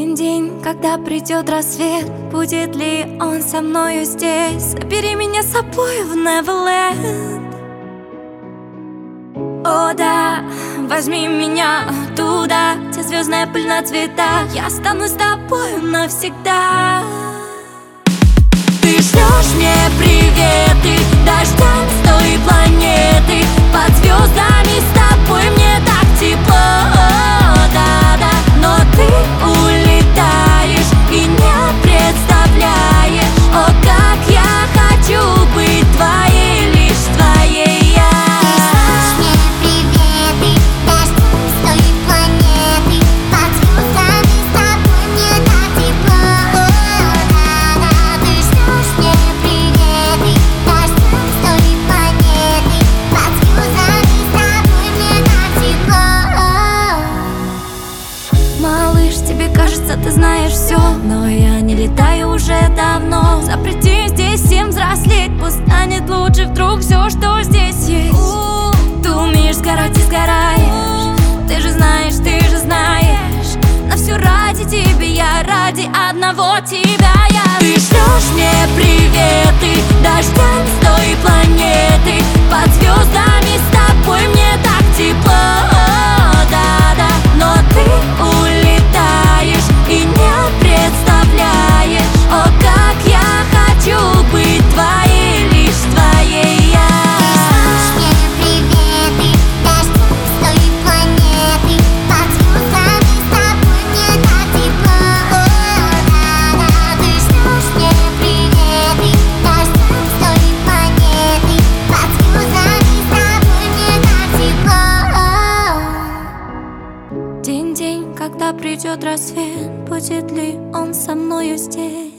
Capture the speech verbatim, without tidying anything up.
День-день, когда придет рассвет, будет ли он со мною здесь? Забери меня с собой в Неверленд. О да, возьми меня туда, где звездная пыль на цветах. Я останусь с тобою навсегда. Ты шлешь мне приветы дождям с той планеты. Под звездами с тобой мне так тепло, да-да. Но ты улетаешь и не представляешь, о, как я хочу быть твоей, лишь твоей я. Тебе кажется, ты знаешь все, но я не летаю уже давно. Запрети здесь всем взрослеть, пусть станет лучше вдруг все, что здесь есть. Ты умеешь сгорать и сгораешь, ты же знаешь, ты же знаешь. На все ради тебя, я ради одного тебя я. Ты шлешь мне приветы дождям с той планеты. Под звездами с тобой мне так тепло, да-да. Но ты улетаешь и не представляешь, о, как я хочу быть твоей, лишь твоей я. День-день, когда придет рассвет, будет ли он со мною здесь?